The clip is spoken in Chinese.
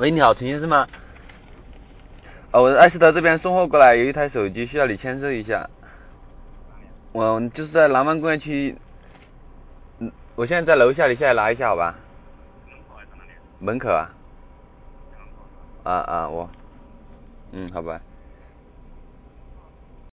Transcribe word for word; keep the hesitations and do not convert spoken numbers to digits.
喂，你好，陈先生吗？哦，我是爱思德这边送货过来，有一台手机需要你签收一下。我就是在南湾公园区，嗯，我现在在楼下，你下来拿一下好吧？门口啊？啊啊，我，嗯，好吧。